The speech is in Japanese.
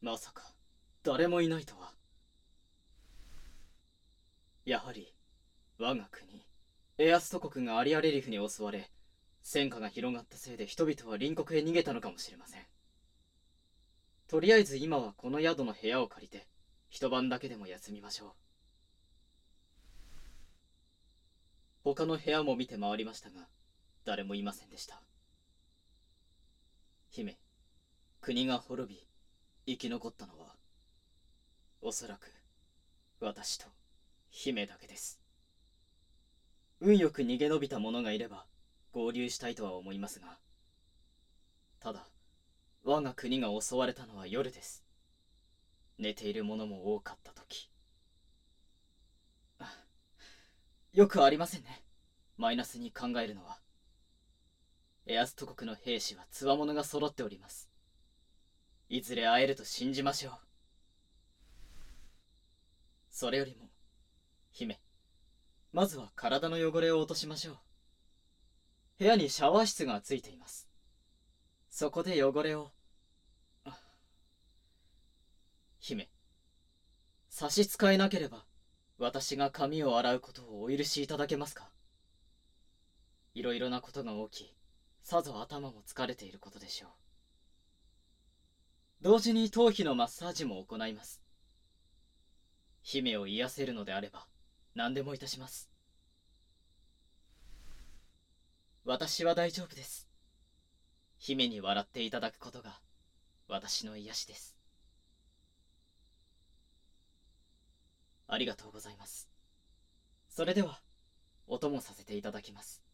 まさか誰もいないとは。やはり我が国エアスト国がアリアレリフに襲われ、戦火が広がったせいで人々は隣国へ逃げたのかもしれません。とりあえず今はこの宿の部屋を借りて一晩だけでも休みましょう。他の部屋も見て回りましたが誰もいませんでした。姫、国が滅び生き残ったのはおそらく私と姫だけです。運よく逃げ延びた者がいれば合流したいとは思いますが、ただ我が国が襲われたのは夜です。寝ている者も多かった時。よくありませんね、マイナスに考えるのは。エアスト国の兵士は強者が揃っております。いずれ会えると信じましょう。それよりも姫、まずは体の汚れを落としましょう。部屋にシャワー室がついています。そこで汚れを。姫、差し支えなければ私が髪を洗うことをお許しいただけますか。いろいろなことが起き、さぞ頭も疲れていることでしょう。同時に頭皮のマッサージも行います。姫を癒せるのであれば何でもいたします。私は大丈夫です。姫に笑っていただくことが私の癒しです。ありがとうございます。それではお供させていただきます。